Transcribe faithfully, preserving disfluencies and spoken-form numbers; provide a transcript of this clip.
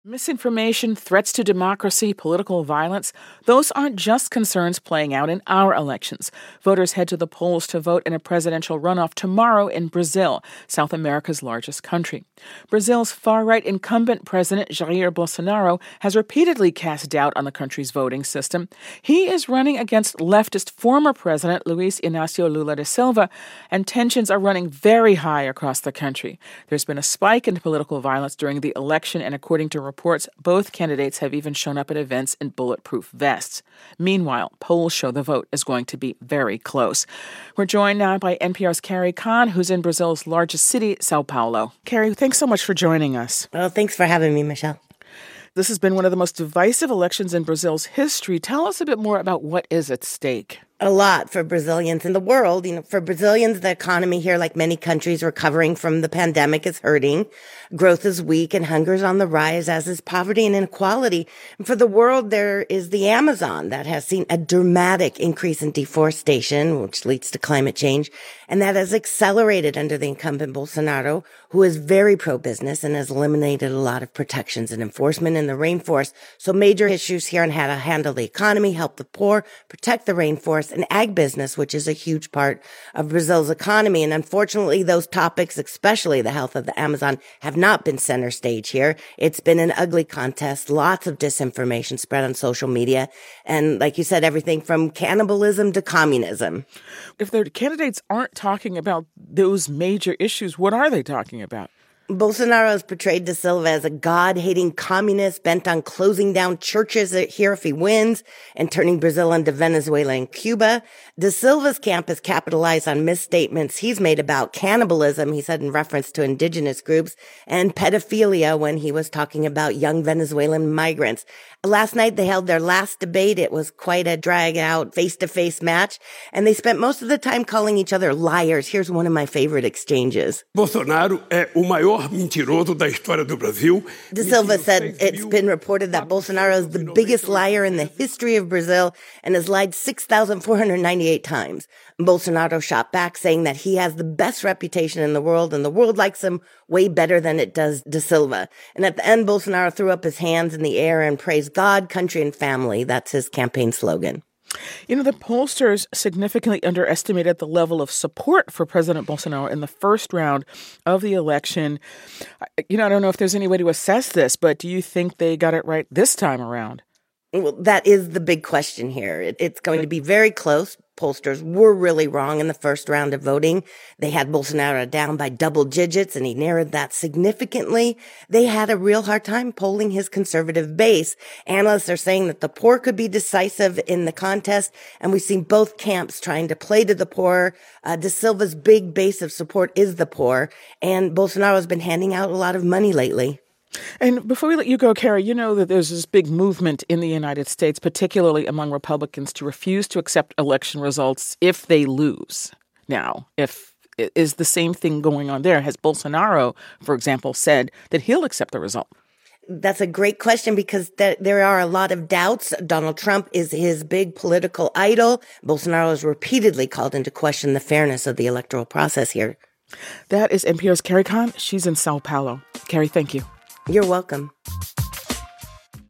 Misinformation, threats to democracy, political violence, those aren't just concerns playing out in our elections. Voters head to the polls to vote in a presidential runoff tomorrow in Brazil, South America's largest country. Brazil's far-right incumbent president, Jair Bolsonaro, has repeatedly cast doubt on the country's voting system. He is running against leftist former president Luiz Inácio Lula da Silva, and tensions are running very high across the country. There's been a spike in political violence during the election, and according to reports, both candidates have even shown up at events in bulletproof vests. Meanwhile, polls show the vote is going to be very close. We're joined now by N P R's Carrie Kahn, who's in Brazil's largest city, Sao Paulo. Carrie, thanks so much for joining us. Well, thanks for having me, Michelle. This has been one of the most divisive elections in Brazil's history. Tell us a bit more about what is at stake. A lot for Brazilians in the world. You know, for Brazilians, the economy here, like many countries recovering from the pandemic, is hurting. Growth is weak and hunger is on the rise, as is poverty and inequality. And for the world, there is the Amazon that has seen a dramatic increase in deforestation, which leads to climate change. And that has accelerated under the incumbent Bolsonaro, who is very pro-business and has eliminated a lot of protections and enforcement in the rainforest. So major issues here on how to handle the economy, help the poor, protect the rainforest, and ag business, which is a huge part of Brazil's economy. And unfortunately, those topics, especially the health of the Amazon, have not been center stage here. It's been an ugly contest, lots of disinformation spread on social media. And like you said, everything from cannibalism to communism. If the candidates aren't talking about those major issues, what are they talking about? Bolsonaro has portrayed Da Silva as a God-hating communist bent on closing down churches here if he wins and turning Brazil into Venezuela and Cuba. Da Silva's camp has capitalized on misstatements he's made about cannibalism, he said in reference to indigenous groups, and pedophilia when he was talking about young Venezuelan migrants. Last night, they held their last debate. It was quite a drag-out, face-to-face match, and they spent most of the time calling each other liars. Here's one of my favorite exchanges. Bolsonaro é o maior mentiroso da história do Brasil. Da Silva said it's been reported that Bolsonaro is the biggest liar in the history of Brazil and has lied six thousand four hundred ninety-eight times. Bolsonaro shot back, saying that he has the best reputation in the world and the world likes him way better than it does Da Silva. And at the end, Bolsonaro threw up his hands in the air and praised God, country, and family. That's his campaign slogan. You know, the pollsters significantly underestimated the level of support for President Bolsonaro in the first round of the election. You know, I don't know if there's any way to assess this, but do you think they got it right this time around? Well, that is the big question here. It, it's going to be very close. Pollsters were really wrong in the first round of voting. They had Bolsonaro down by double digits, and he narrowed that significantly. They had a real hard time polling his conservative base. Analysts are saying that the poor could be decisive in the contest, and we've seen both camps trying to play to the poor. Uh, Da Silva's big base of support is the poor, and Bolsonaro has been handing out a lot of money lately. And before we let you go, Carrie, you know that there's this big movement in the United States, particularly among Republicans, to refuse to accept election results if they lose. Now, if is the same thing going on there? Has Bolsonaro, for example, said that he'll accept the result? That's a great question because th- there are a lot of doubts. Donald Trump is his big political idol. Bolsonaro has repeatedly called into question the fairness of the electoral process here. That is N P R's Carrie Kahn. She's in Sao Paulo. Carrie, thank you. You're welcome.